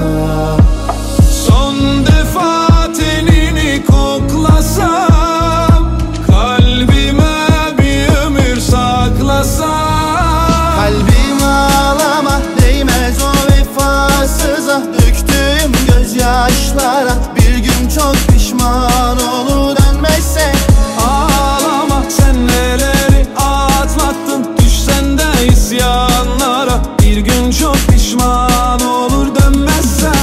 Son defa tenini koklasam, kalbime bir ömür saklasam. Kalbim ağlama, değmez o vefasıza, döktüğüm gözyaşlara. Bir gün çok pişman olur dönmezsen. Ağlama, sen neleri atlattın, düşsen de isyanlara. Bir gün çok pişman olur dönmezsen.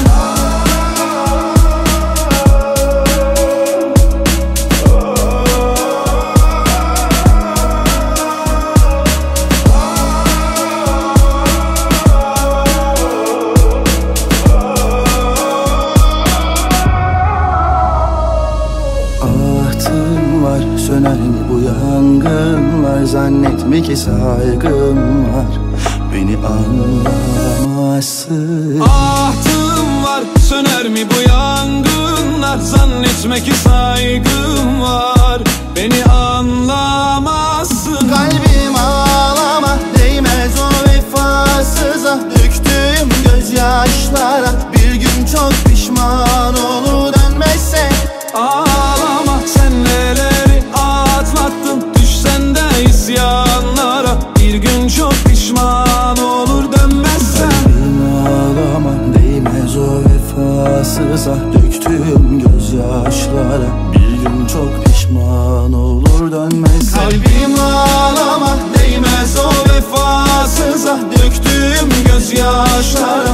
Ahtım var, söner mi bu yangınlar? Zannetme ki saygım var, beni anlamazsın. Ahtım var, söner mi bu yangınlar? Zannetme ki saygım var, beni anlamazsın. Kalbim ağlama, değmez o vefasıza, döktüğüm gözyaşlara. Bir gün çok pişman olur dönmezsen. Ağlama, sen neleri atlattın, düşsen de isyanlara. Bir gün çok pişman olur dönmezsen. Kalbim ağlama, değmez o vefasıza, döktüğüm gözyaşlara. Bir gün çok pişman olur dönmezsen. Kalbim ağlama, değmez o vefasıza, döktüğüm gözyaşlara.